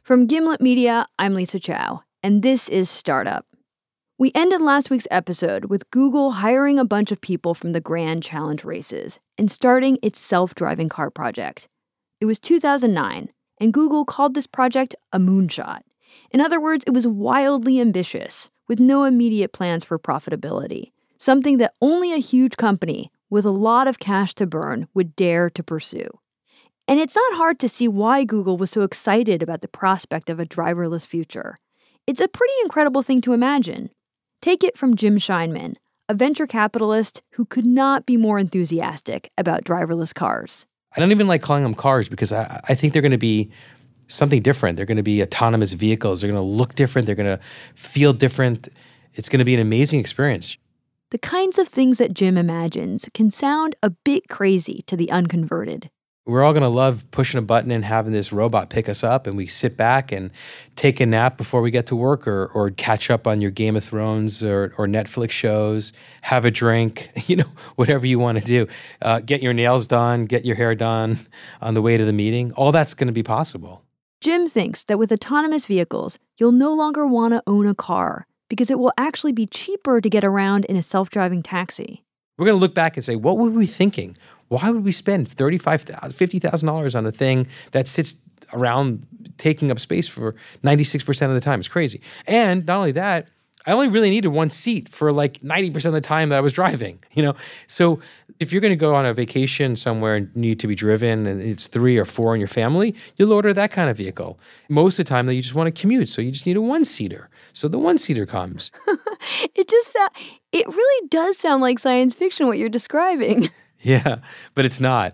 From Gimlet Media, I'm Lisa Chow, and this is Startup. We ended last week's episode with Google hiring a bunch of people from the Grand Challenge races and starting its self-driving car project. It was 2009, and Google called this project a moonshot. In other words, it was wildly ambitious, with no immediate plans for profitability, something that only a huge company with a lot of cash to burn would dare to pursue. And it's not hard to see why Google was so excited about the prospect of a driverless future. It's a pretty incredible thing to imagine. Take it from Jim Scheinman, a venture capitalist who could not be more enthusiastic about driverless cars. I don't even like calling them cars because I think they're going to be something different. They're going to be autonomous vehicles. They're going to look different. They're going to feel different. It's going to be an amazing experience. The kinds of things that Jim imagines can sound a bit crazy to the unconverted. We're all going to love pushing a button and having this robot pick us up, and we sit back and take a nap before we get to work or catch up on your Game of Thrones or Netflix shows, have a drink, whatever you want to do. Get your nails done, get your hair done on the way to the meeting. All that's going to be possible. Jim thinks that with autonomous vehicles, you'll no longer want to own a car because it will actually be cheaper to get around in a self-driving taxi. We're going to look back and say, what were we thinking? Why would we spend $35,000, $50,000 on a thing that sits around taking up space for 96% of the time? It's crazy. And not only that, I only really needed one seat for like 90% of the time that I was driving, So if you're going to go on a vacation somewhere and need to be driven and it's 3 or 4 in your family, you'll order that kind of vehicle. Most of the time, though, you just want to commute, so you just need a one-seater. So the one-seater comes. It really does sound like science fiction what you're describing. Yeah, but it's not.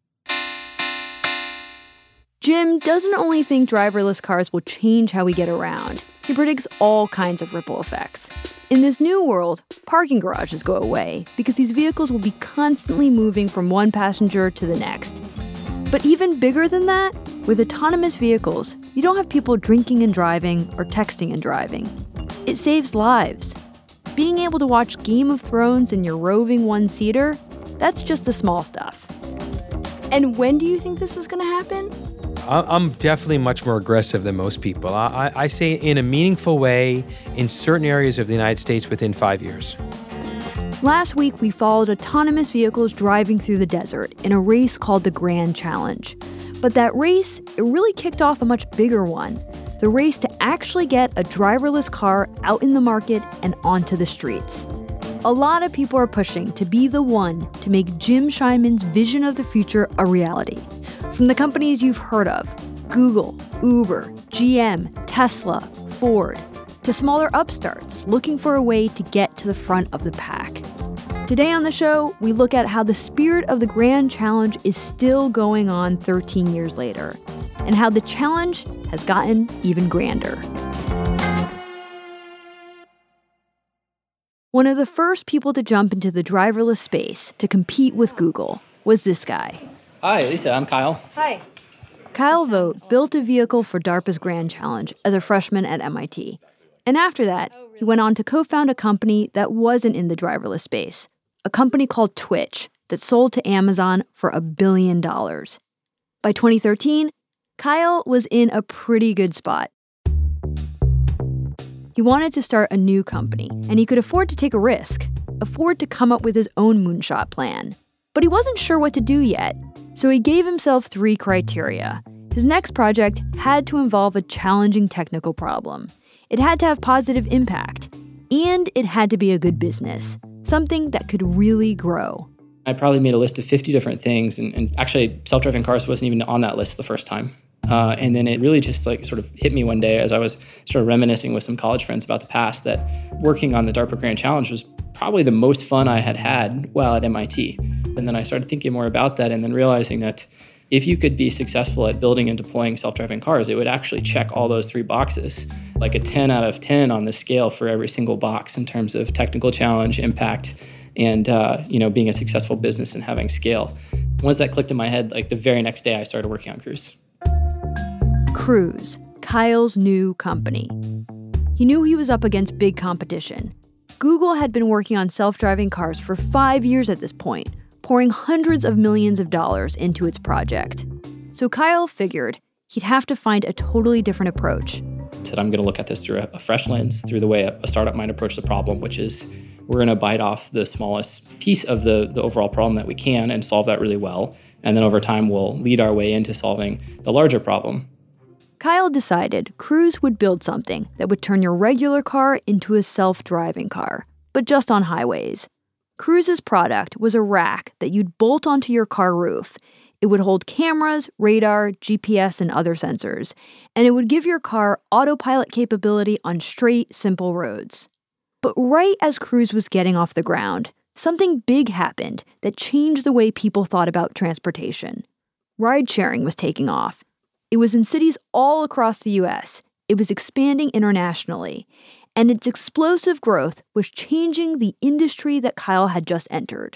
Jim doesn't only think driverless cars will change how we get around. He predicts all kinds of ripple effects. In this new world, parking garages go away because these vehicles will be constantly moving from one passenger to the next. But even bigger than that, with autonomous vehicles, you don't have people drinking and driving or texting and driving. It saves lives. Being able to watch Game of Thrones in your roving one-seater, that's just the small stuff. And when do you think this is going to happen? I'm definitely much more aggressive than most people. I say in a meaningful way in certain areas of the United States within 5 years. Last week, we followed autonomous vehicles driving through the desert in a race called the Grand Challenge. But that race, it really kicked off a much bigger one. The race to actually get a driverless car out in the market and onto the streets. A lot of people are pushing to be the one to make Jim Scheinman's vision of the future a reality. From the companies you've heard of, Google, Uber, GM, Tesla, Ford, to smaller upstarts looking for a way to get to the front of the pack. Today on the show, we look at how the spirit of the Grand Challenge is still going on 13 years later, and how the challenge has gotten even grander. One of the first people to jump into the driverless space to compete with Google was this guy. Hi, Lisa. I'm Kyle. Hi. Kyle Vogt built a vehicle for DARPA's Grand Challenge as a freshman at MIT. And after that, he went on to co-found a company that wasn't in the driverless space, a company called Twitch that sold to Amazon for $1 billion. By 2013, Kyle was in a pretty good spot. He wanted to start a new company, and he could afford to take a risk, afford to come up with his own moonshot plan. But he wasn't sure what to do yet, so he gave himself 3 criteria. His next project had to involve a challenging technical problem. It had to have positive impact, and it had to be a good business, something that could really grow. I probably made a list of 50 different things, and actually self-driving cars wasn't even on that list the first time. And then it really just sort of hit me one day as I was sort of reminiscing with some college friends about the past that working on the DARPA Grand Challenge was probably the most fun I had had while at MIT. And then I started thinking more about that and then realizing that if you could be successful at building and deploying self-driving cars, it would actually check all those 3 boxes, like a 10 out of 10 on the scale for every single box in terms of technical challenge, impact, and being a successful business and having scale. Once that clicked in my head, like the very next day I started working on Cruise. Cruise, Kyle's new company. He knew he was up against big competition. Google had been working on self-driving cars for 5 years at this point, pouring hundreds of millions of dollars into its project. So Kyle figured he'd have to find a totally different approach. Said, I'm going to look at this through a fresh lens, through the way a startup might approach the problem, which is we're going to bite off the smallest piece of the overall problem that we can and solve that really well. And then over time, we'll lead our way into solving the larger problem. Kyle decided Cruise would build something that would turn your regular car into a self-driving car, but just on highways. Cruise's product was a rack that you'd bolt onto your car roof. It would hold cameras, radar, GPS, and other sensors, and it would give your car autopilot capability on straight, simple roads. But right as Cruise was getting off the ground, something big happened that changed the way people thought about transportation. Ride-sharing was taking off. It was in cities all across the U.S. It was expanding internationally, and its explosive growth was changing the industry that Kyle had just entered.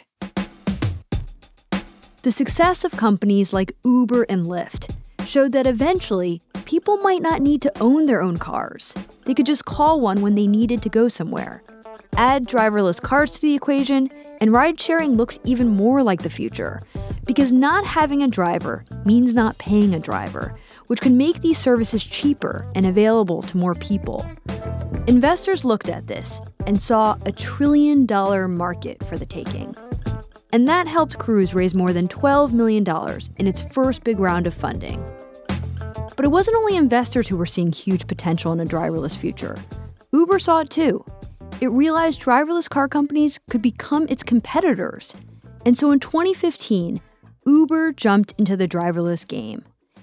The success of companies like Uber and Lyft showed that eventually, people might not need to own their own cars. They could just call one when they needed to go somewhere. Add driverless cars to the equation, and ride-sharing looked even more like the future. Because not having a driver means not paying a driver, which can make these services cheaper and available to more people. Investors looked at this and saw a $1 trillion market for the taking. And that helped Cruise raise more than $12 million in its first big round of funding. But it wasn't only investors who were seeing huge potential in a driverless future. Uber saw it too. It realized driverless car companies could become its competitors. And so in 2015, Uber jumped into the driverless game.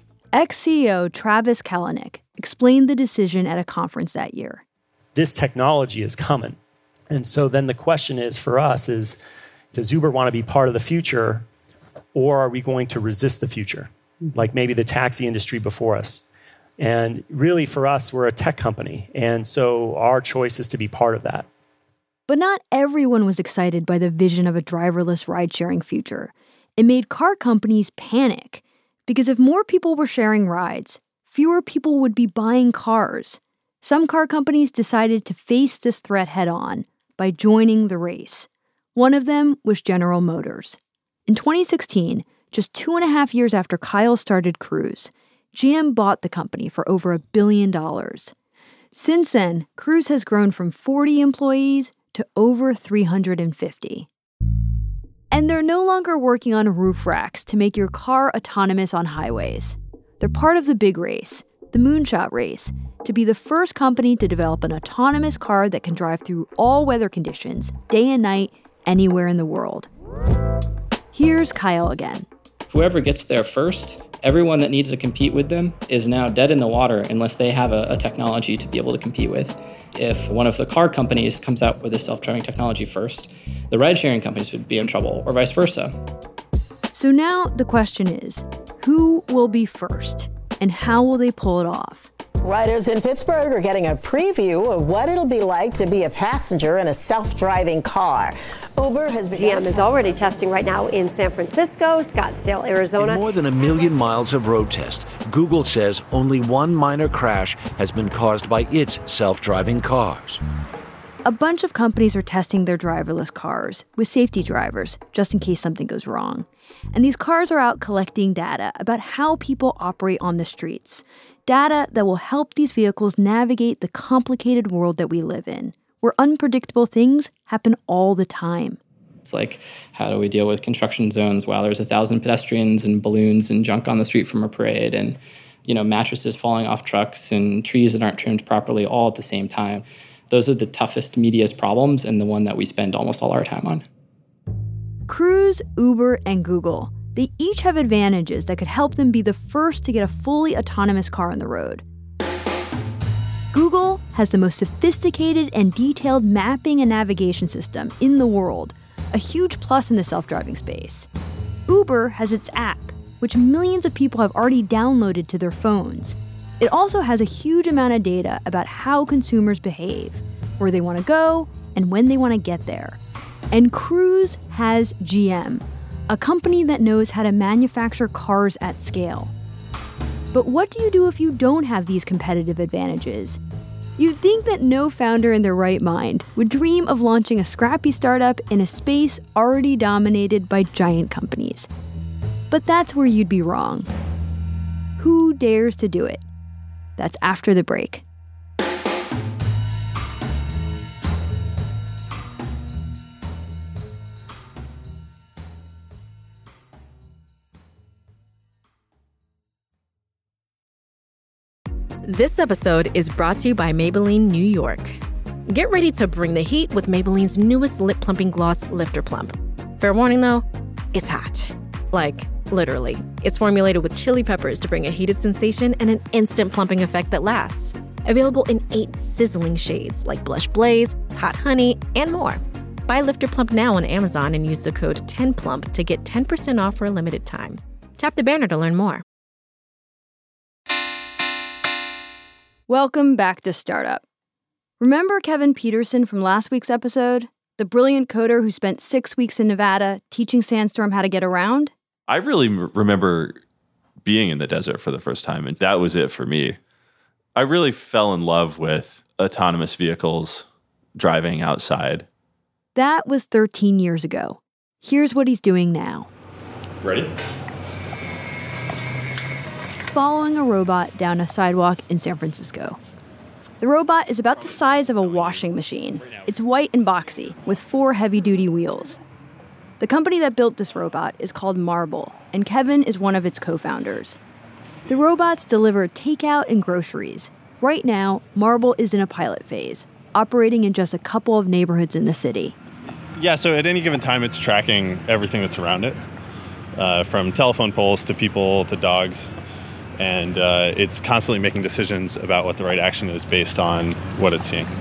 Ex-CEO Travis Kalanick explained the decision at a conference that year. This technology is coming. And so then the question is for us is, does Uber want to be part of the future, or are we going to resist the future, like maybe the taxi industry before us? And really for us, we're a tech company. And so our choice is to be part of that. But not everyone was excited by the vision of a driverless ride-sharing future. It made car companies panic, because if more people were sharing rides, fewer people would be buying cars. Some car companies decided to face this threat head-on by joining the race. One of them was General Motors. In 2016, just 2.5 years after Kyle started Cruise, GM bought the company for over $1 billion. Since then, Cruise has grown from 40 employees to over 350. And they're no longer working on roof racks to make your car autonomous on highways. They're part of the big race, the Moonshot Race, to be the first company to develop an autonomous car that can drive through all weather conditions, day and night, anywhere in the world. Here's Kyle again. Whoever gets there first, everyone that needs to compete with them is now dead in the water unless they have a technology to be able to compete with. If one of the car companies comes out with a self-driving technology first, the ride-sharing companies would be in trouble, or vice versa. So now the question is, who will be first, and how will they pull it off? Riders in Pittsburgh are getting a preview of what it'll be like to be a passenger in a self-driving car. Uber has begun. GM is already testing right now in San Francisco, Scottsdale, Arizona. In more than 1 million miles of road test, Google says only one minor crash has been caused by its self-driving cars. A bunch of companies are testing their driverless cars with safety drivers, just in case something goes wrong. And these cars are out collecting data about how people operate on the streets. Data that will help these vehicles navigate the complicated world that we live in, where unpredictable things happen all the time. It's like, how do we deal with construction zones while there's 1,000 pedestrians and balloons and junk on the street from a parade, and mattresses falling off trucks and trees that aren't trimmed properly all at the same time? Those are the toughest, meatiest problems, and the one that we spend almost all our time on. Cruise, Uber, and Google, they each have advantages that could help them be the first to get a fully autonomous car on the road. Google has the most sophisticated and detailed mapping and navigation system in the world, a huge plus in the self-driving space. Uber has its app, which millions of people have already downloaded to their phones. It also has a huge amount of data about how consumers behave, where they want to go, and when they want to get there. And Cruise has GM, a company that knows how to manufacture cars at scale. But what do you do if you don't have these competitive advantages? You'd think that no founder in their right mind would dream of launching a scrappy startup in a space already dominated by giant companies. But that's where you'd be wrong. Who dares to do it? That's after the break. This episode is brought to you by Maybelline New York. Get ready to bring the heat with Maybelline's newest lip plumping gloss, Lifter Plump. Fair warning though, it's hot. Like, literally. It's formulated with chili peppers to bring a heated sensation and an instant plumping effect that lasts. Available in 8 sizzling shades like Blush Blaze, Hot Honey, and more. Buy Lifter Plump now on Amazon and use the code 10PLUMP to get 10% off for a limited time. Tap the banner to learn more. Welcome back to Startup. Remember Kevin Peterson from last week's episode? The brilliant coder who spent 6 weeks in Nevada teaching Sandstorm how to get around? I really remember being in the desert for the first time, and that was it for me. I really fell in love with autonomous vehicles driving outside. That was 13 years ago. Here's what he's doing now. Ready? Following a robot down a sidewalk in San Francisco. The robot is about the size of a washing machine. It's white and boxy, with 4 heavy-duty wheels. The company that built this robot is called Marble, and Kevin is one of its co-founders. The robots deliver takeout and groceries. Right now, Marble is in a pilot phase, operating in just a couple of neighborhoods in the city. Yeah, so at any given time, it's tracking everything that's around it, from telephone poles to people to dogs. And it's constantly making decisions about what the right action is based on what it's seeing.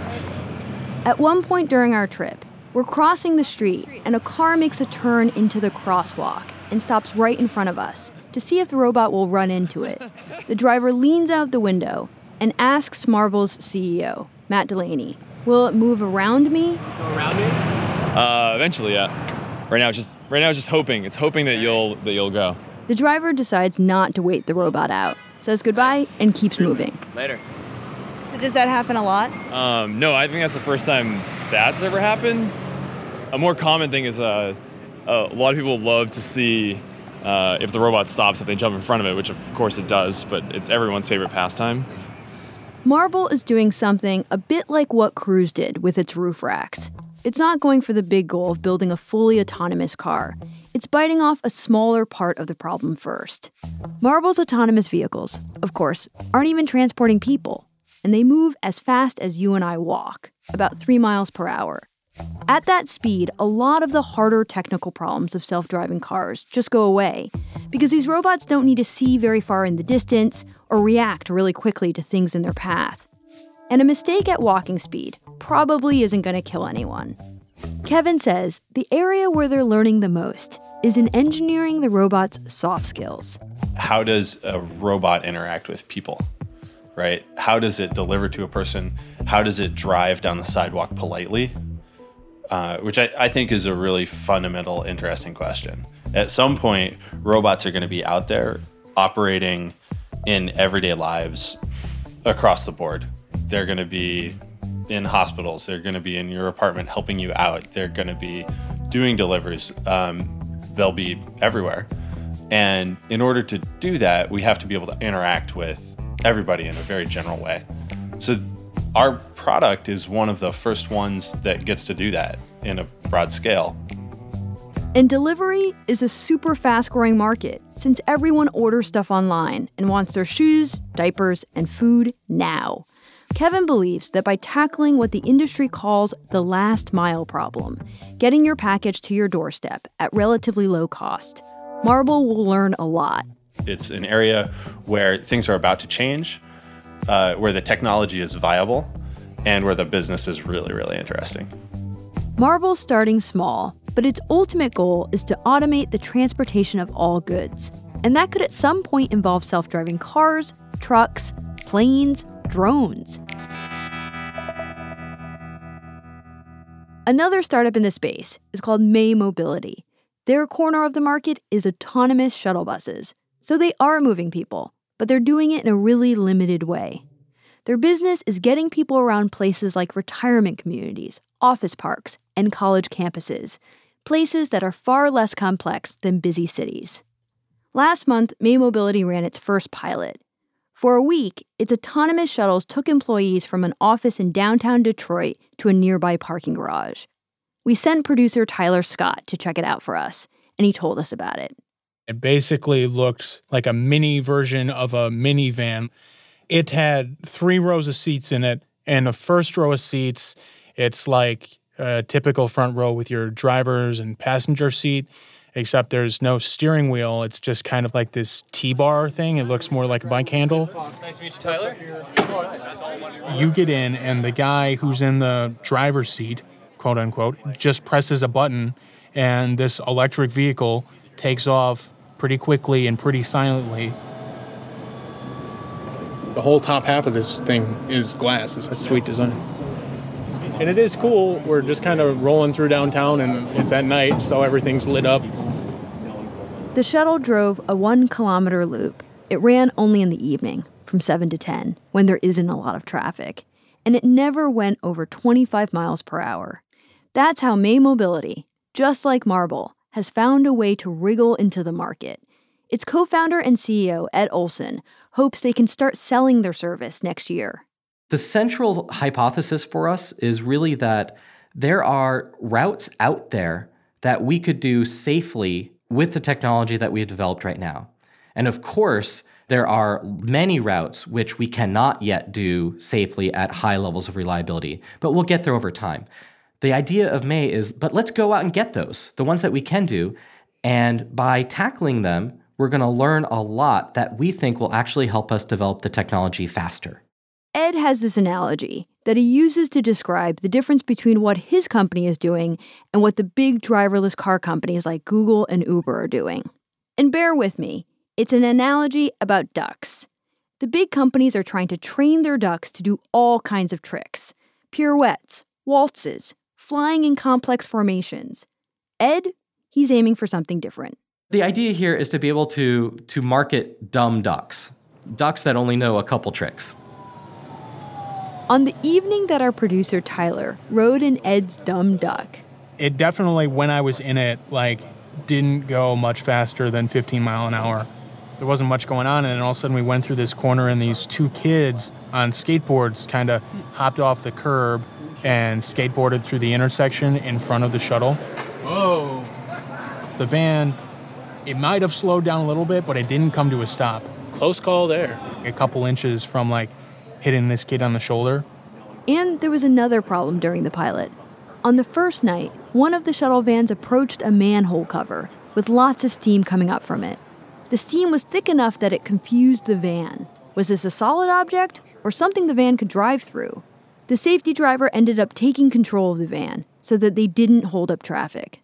At one point during our trip, we're crossing the street and a car makes a turn into the crosswalk and stops right in front of us to see if the robot will run into it. The driver leans out the window and asks Marble's CEO, Matt Delaney, will it move around me? Go around me? Eventually, yeah. Right now, it's just hoping. It's hoping that you'll go. The driver decides not to wait the robot out, says goodbye, and keeps moving. Later. So does that happen a lot? No, I think that's the first time that's ever happened. A more common thing is a lot of people love to see if the robot stops if they jump in front of it, which of course it does, but it's everyone's favorite pastime. Marble is doing something a bit like what Cruise did with its roof racks. It's not going for the big goal of building a fully autonomous car. It's biting off a smaller part of the problem first. Marble's autonomous vehicles, of course, aren't even transporting people, and they move as fast as you and I walk, about 3 miles per hour. At that speed, a lot of the harder technical problems of self-driving cars just go away, because these robots don't need to see very far in the distance or react really quickly to things in their path. And a mistake at walking speed probably isn't going to kill anyone. Kevin says the area where they're learning the most is in engineering the robot's soft skills. How does a robot interact with people, right? How does it deliver to a person? How does it drive down the sidewalk politely? Which I think is a really fundamental, interesting question. At some point, robots are going to be out there operating in everyday lives across the board. They're going to be in hospitals. They're going to be in your apartment helping you out. They're going to be doing deliveries. They'll be everywhere. And in order to do that, we have to be able to interact with everybody in a very general way. So our product is one of the first ones that gets to do that in a broad scale. And delivery is a super fast-growing market since everyone orders stuff online and wants their shoes, diapers, and food now. Kevin believes that by tackling what the industry calls the last mile problem, getting your package to your doorstep at relatively low cost, Marble will learn a lot. It's an area where things are about to change, where the technology is viable, and where the business is really, really interesting. Marble's starting small, but its ultimate goal is to automate the transportation of all goods. And that could at some point involve self-driving cars, trucks, planes, drones. Another startup in this space is called May Mobility. Their corner of the market is autonomous shuttle buses. So they are moving people, but they're doing it in a really limited way. Their business is getting people around places like retirement communities, office parks, and college campuses, places that are far less complex than busy cities. Last month, May Mobility ran its first pilot. For a week, its autonomous shuttles took employees from an office in downtown Detroit to a nearby parking garage. We sent producer Tyler Scott to check it out for us, and he told us about it. It basically looked like a mini version of a minivan. It had 3 rows of seats in it, and the first row of seats, it's like a typical front row with your driver's and passenger seat, except there's no steering wheel. It's just kind of like this T-bar thing. It looks more like a bike handle. Nice to meet you, Tyler. You get in, and the guy who's in the driver's seat, quote unquote, just presses a button, and this electric vehicle takes off pretty quickly and pretty silently. The whole top half of this thing is glass. It's a sweet design. And it is cool. We're just kind of rolling through downtown, and it's at night, so everything's lit up. The shuttle drove a 1-kilometer loop. It ran only in the evening, from 7 to 10, when there isn't a lot of traffic. And it never went over 25 miles per hour. That's how May Mobility, just like Marble, has found a way to wriggle into the market. Its co-founder and CEO, Ed Olson, hopes they can start selling their service next year. The central hypothesis for us is really that there are routes out there that we could do safely with the technology that we have developed right now. And of course, there are many routes which we cannot yet do safely at high levels of reliability, but we'll get there over time. The idea of May is, but let's go out and get those, the ones that we can do, and by tackling them, we're going to learn a lot that we think will actually help us develop the technology faster. Ed has this analogy that he uses to describe the difference between what his company is doing and what the big driverless car companies like Google and Uber are doing. And bear with me, it's an analogy about ducks. The big companies are trying to train their ducks to do all kinds of tricks. Pirouettes, waltzes, flying in complex formations. Ed, he's aiming for something different. The idea here is to be able to market dumb ducks that only know a couple tricks. On the evening that our producer Tyler rode in Ed's dumb duck, it definitely, when I was in it, didn't go much faster than 15 mile an hour. There wasn't much going on, and then all of a sudden we went through this corner, and these 2 kids on skateboards kind of hopped off the curb and skateboarded through the intersection in front of the shuttle. Whoa! The van, it might have slowed down a little bit, but it didn't come to a stop. Close call there. A couple inches from hitting this kid on the shoulder. And there was another problem during the pilot. On the first night, one of the shuttle vans approached a manhole cover with lots of steam coming up from it. The steam was thick enough that it confused the van. Was this a solid object or something the van could drive through? The safety driver ended up taking control of the van so that they didn't hold up traffic.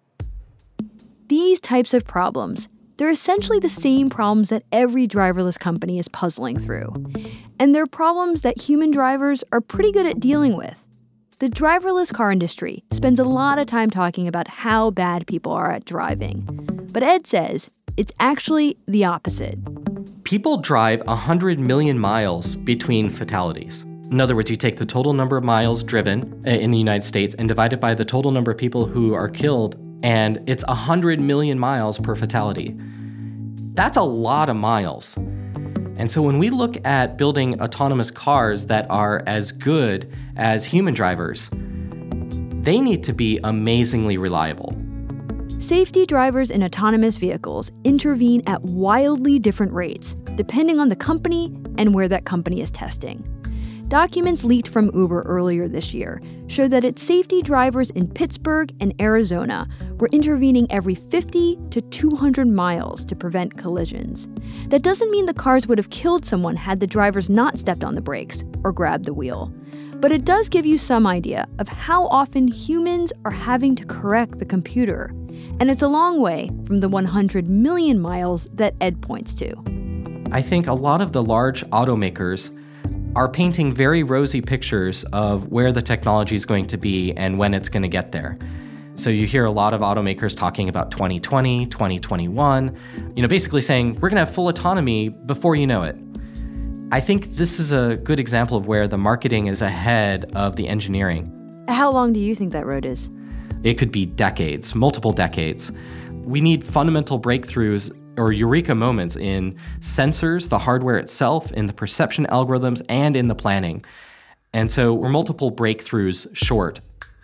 These types of problems, they're essentially the same problems that every driverless company is puzzling through. And they're problems that human drivers are pretty good at dealing with. The driverless car industry spends a lot of time talking about how bad people are at driving. But Ed says it's actually the opposite. People drive 100 million miles between fatalities. In other words, you take the total number of miles driven in the United States and divide it by the total number of people who are killed, and it's 100 million miles per fatality. That's a lot of miles. And so when we look at building autonomous cars that are as good as human drivers, they need to be amazingly reliable. Safety drivers in autonomous vehicles intervene at wildly different rates, depending on the company and where that company is testing. Documents leaked from Uber earlier this year show that its safety drivers in Pittsburgh and Arizona were intervening every 50 to 200 miles to prevent collisions. That doesn't mean the cars would have killed someone had the drivers not stepped on the brakes or grabbed the wheel. But it does give you some idea of how often humans are having to correct the computer. And it's a long way from the 100 million miles that Ed points to. I think a lot of the large automakers are painting very rosy pictures of where the technology is going to be and when it's going to get there. So you hear a lot of automakers talking about 2020, 2021, basically saying, we're going to have full autonomy before you know it. I think this is a good example of where the marketing is ahead of the engineering. How long do you think that road is? It could be decades, multiple decades. We need fundamental breakthroughs or eureka moments in sensors, the hardware itself, in the perception algorithms, and in the planning. And so we're multiple breakthroughs short.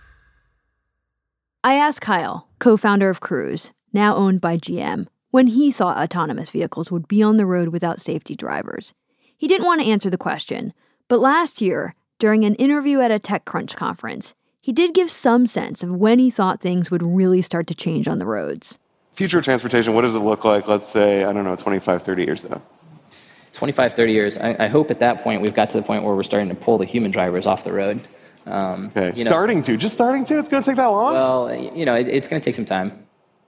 I asked Kyle, co-founder of Cruise, now owned by GM, when he thought autonomous vehicles would be on the road without safety drivers. He didn't want to answer the question, but last year, during an interview at a TechCrunch conference, he did give some sense of when he thought things would really start to change on the roads. Future of transportation, what does it look like, let's say, 25, 30 years ago? 25, 30 years, I hope at that point we've got to the point where we're starting to pull the human drivers off the road. Just starting to? It's going to take that long? Well, it's going to take some time.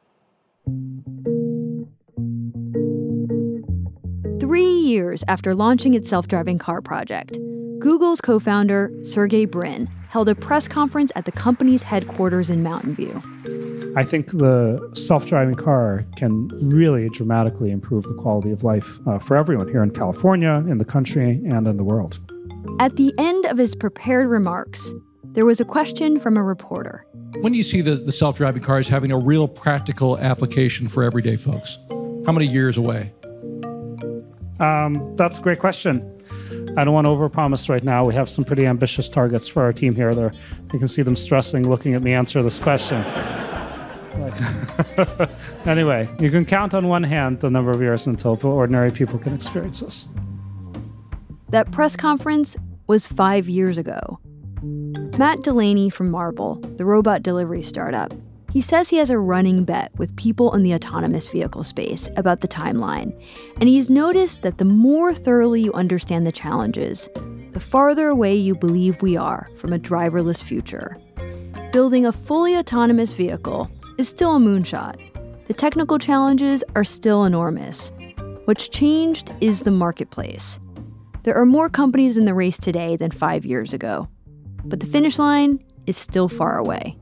3 years after launching its self-driving car project, Google's co-founder, Sergey Brin, held a press conference at the company's headquarters in Mountain View. I think the self-driving car can really dramatically improve the quality of life for everyone here in California, in the country, and in the world. At the end of his prepared remarks, there was a question from a reporter. When do you see the self-driving cars having a real practical application for everyday folks? How many years away? That's a great question. I don't want to overpromise right now. We have some pretty ambitious targets for our team here. You can see them stressing, looking at me answer this question. Anyway, you can count on one hand the number of years until ordinary people can experience this. That press conference was 5 years ago. Matt Delaney from Marble, the robot delivery startup, he says he has a running bet with people in the autonomous vehicle space about the timeline, and he's noticed that the more thoroughly you understand the challenges, the farther away you believe we are from a driverless future. Building a fully autonomous vehicle is still a moonshot. The technical challenges are still enormous. What's changed is the marketplace. There are more companies in the race today than 5 years ago, but the finish line is still far away.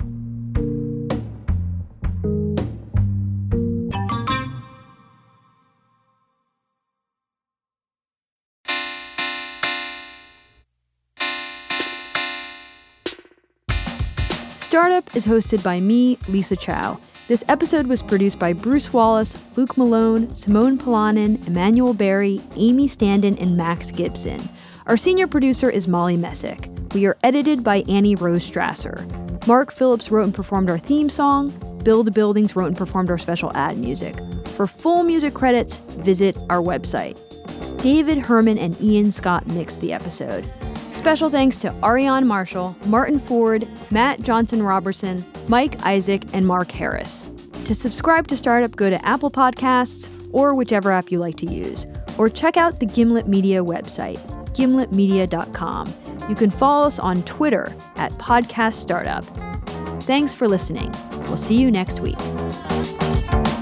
Startup is hosted by me, Lisa Chow. This episode was produced by Bruce Wallace, Luke Malone, Simone Polanin, Emmanuel Berry, Amy Standen, and Max Gibson. Our senior producer is Molly Messick. We are edited by Annie Rose Strasser. Mark Phillips wrote and performed our theme song. Build Buildings wrote and performed our special ad music. For full music credits, visit our website. David Herman and Ian Scott mixed the episode. Special thanks to Ariane Marshall, Martin Ford, Matt Johnson-Robertson, Mike Isaac, and Mark Harris. To subscribe to Startup, go to Apple Podcasts or whichever app you like to use. Or check out the Gimlet Media website, gimletmedia.com. You can follow us on Twitter at Podcast Startup. Thanks for listening. We'll see you next week.